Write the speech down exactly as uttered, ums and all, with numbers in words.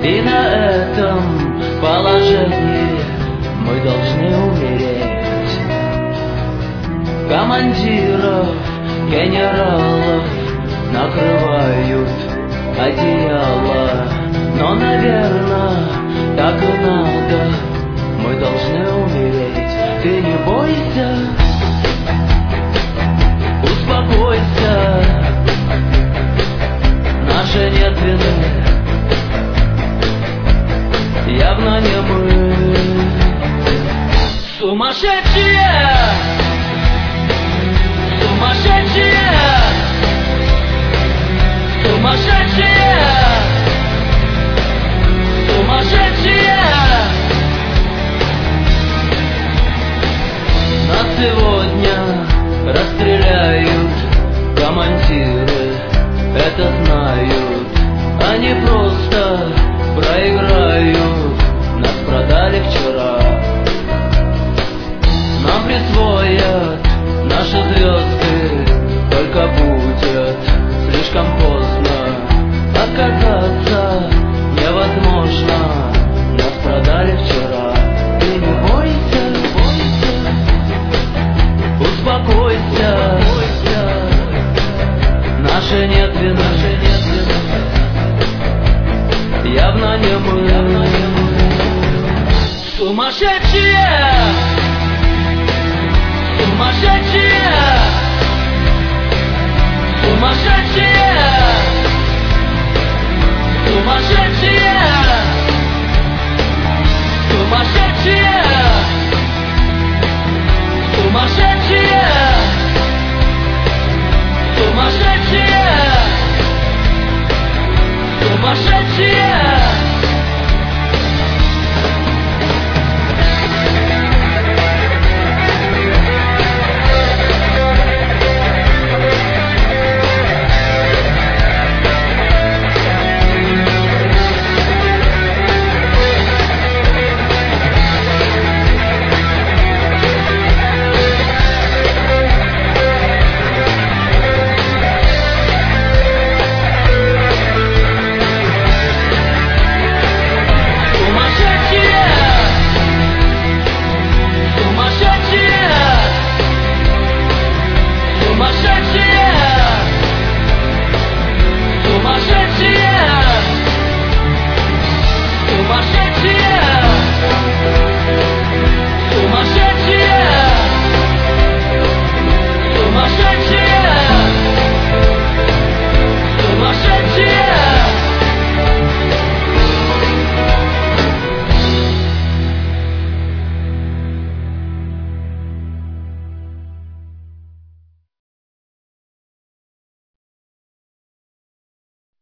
И на этом положении мы должны умереть. Командиров, генералов накрывают одеяло, но, наверное, так и надо. Мы должны умереть. Ты не бойся, успокойся. Наши нет вины, явно не мы. Сумасшедшие! Сумасшедшие! Сумасшедшие! Сумасшедшие! Нас сегодня расстреляют командиры, это знают. Они просто проиграют. Нас продали вчера. Нам присвоят наши звезды, только будет слишком поздно. Отказаться невозможно. Нас продали вчера. Ты не бойся, бойся, успокойся. Наши нет вины, явно не мы. Сумасшедшие! Сумасшедшие! Сумасшедшие! Сумасшедшие! Сумасшедшие! Сумасшедшие! Сумасшедшие! Сумасшедшие!